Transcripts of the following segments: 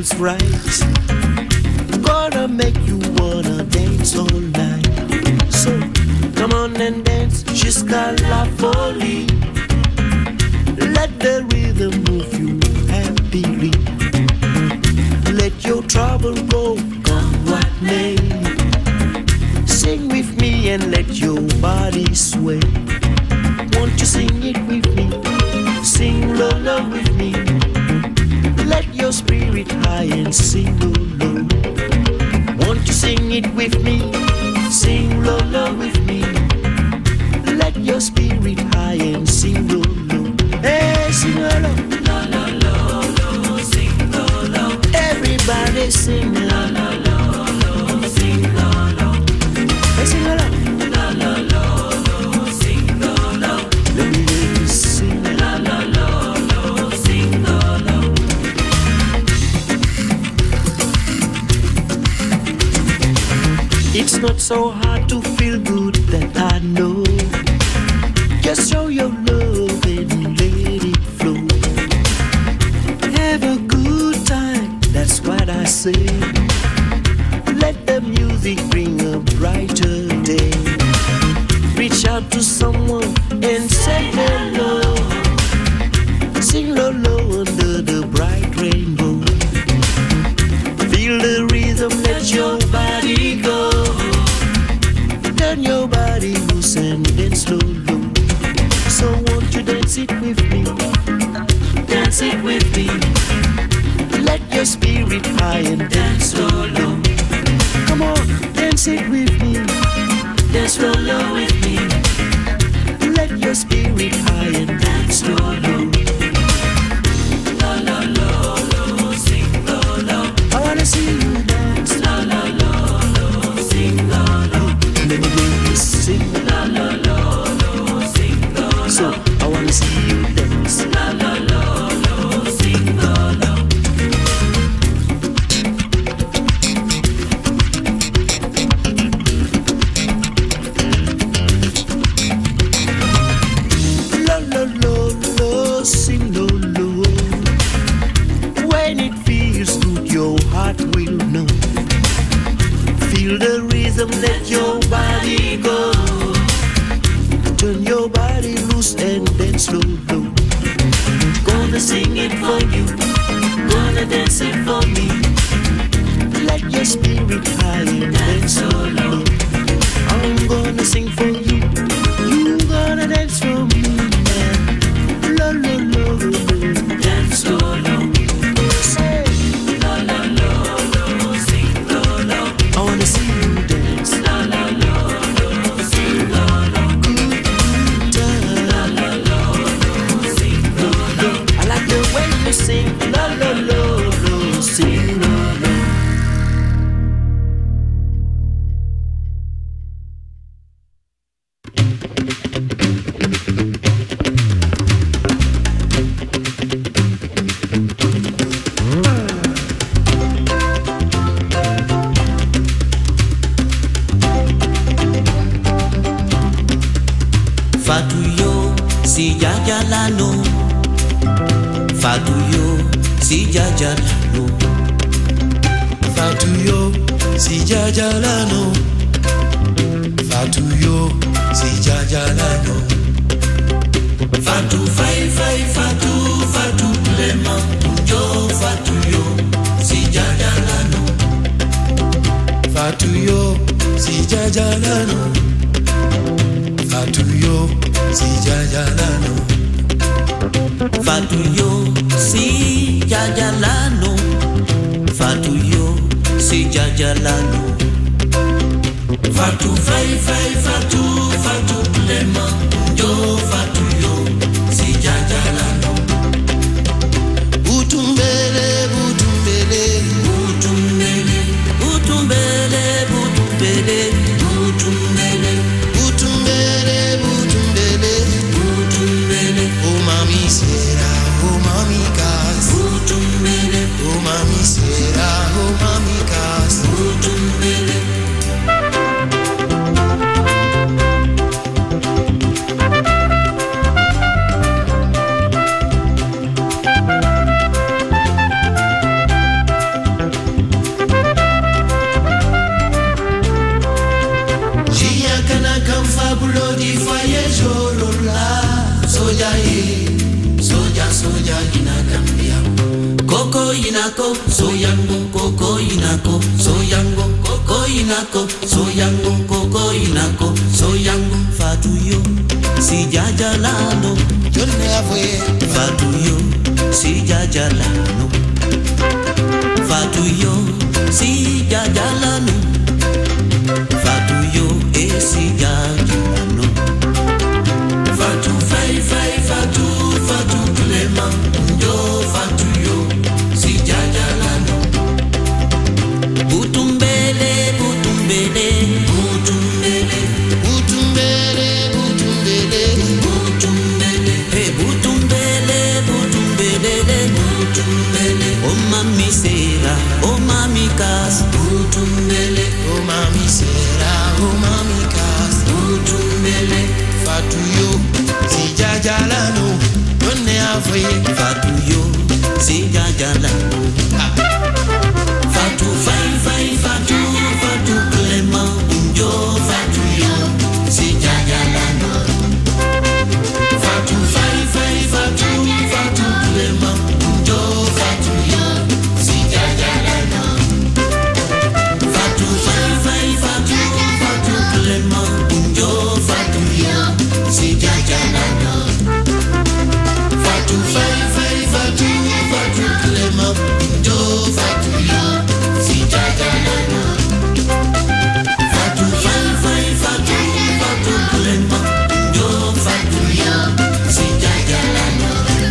feels right. Gonna make you wanna dance all night. So come on and dance, jusqu'à la folie. Let the rhythm move you happily. Let your trouble go, come what may. Sing with me and let your body sway. Won't you sing it with me? Sing low, low with me. Let your spirit high and sing low, low. Won't you sing it with me? Sing low, low with me. Let your spirit high and sing low, low. Hey, sing low, low. Low, low, low, low. Sing low, low. Everybody sing low, low, low, low. Sing low, low. Hey, sing low, low. Low, low, low, low. Sing low, low. Let me hear you sing low, low, low, low. Sing low, low. It's not so hard to feel good, that I know. Just show your love and let it flow. Have a good time, that's what I say. Let the music bring a brighter day. Reach out to someone and say hello. Sing low, low under the bright rainbow. Feel the rhythm, let your body go. Turn your body loose and dance slow, low. So won't you dance it with me? Dance it with me. Let your spirit high and dance slow, low. Come on, dance it with me. Dance slow, low with me. Let your spirit high and dance slow, low. Low, low, low, low, sing low, low. I wanna see you dance. Low, low, low, low, sing low, low. Let me hear you sing. Low, low, low, low, sing low, low. So I wanna see you dance. Low, low, low, low, sing low, low. Low, low, low, low, sing low, low. When it feels good, your heart will know. Feel the rhythm, let your body go. Turn your body loose and dance slow, low. Gonna sing it for you, gonna dance it for me. Let your spirit high and dance so low. I'm gonna sing for you, you gonna dance for me. Low, low, low, low, dance so low. Say, low, low, low, low, sing low, low. I wanna see you dance. Low, low, low, low, sing low, low. Good time. Low, low, low, low, sing low, low. I like the way you sing. Low, low, low, low, sing low, low. Fatuyo si jajalano, Fatuyo si jajalano, Fatuyo si jajalano, Fatuyo si jajalano. Fatu fai fai fatu fatu lema yo Fatuyo si jajalano, Fatuyo si jajalano, Fatuyo si jajalano. Fatuyo si jajalano, Fatuyo si jajalano. Fatu fai fai fatu fatu lema yo Fatuyo si jajalano. Butumbele, butumbele, Butumbele, butumbele, butumbele, butumbele, butumbele, butumbele. butumbele, Oh mami sera, oh mami cas. butumbele, Oh mami sera, oh mami cas. butumbele. inako, soyango, koko inako, soyango, koko inako, soyango, koko inako, soyango, fatuyo, si jajalano, Yo ne avoye, fatuyo, si jajalano, fatuyo, si jajalano, fatuyo, si jajalano, fatu fai fai fatu, fatu Clement, yo fatuyo, si jajalano, butumbele, butumbele, butumbele, utumbele, utumbele, butumbele, hey butumbele, butumbele, butumbele, oh mami sera, oh mami kas, butumbele, oh mami sera, oh mami kas, butumbele, fatuyo, si jajalano, yo ne avoye, fatuyo, si jajalano, fatu fai fai fatu, fatu Clement, yo fatuyo, si jajalano, fatu fai fai fatu, fatu Clement, yo fatuyo, si jajalano, fatu fai fai fatu, fatu Clement, yo fatuyo, si jajalano, fatu fai fai fatu, fatu Clement, yo fatuyo, si jajalano, fatu fai fai fatu, fatu Clement, yo fatuyo, si jajalano,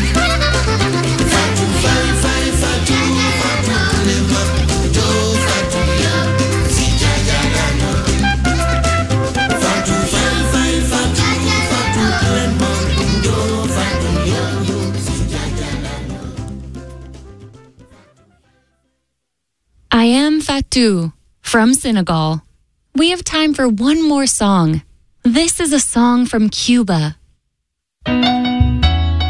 fatu fai fai fatu, fatu Clement, yo fatuyo, si jajalano, fatu fai fai fatu, fatu Clement, yo fatuyo, si jajalano. I am Fatou from Senegal. We have time for one more song. This is a song from Cuba.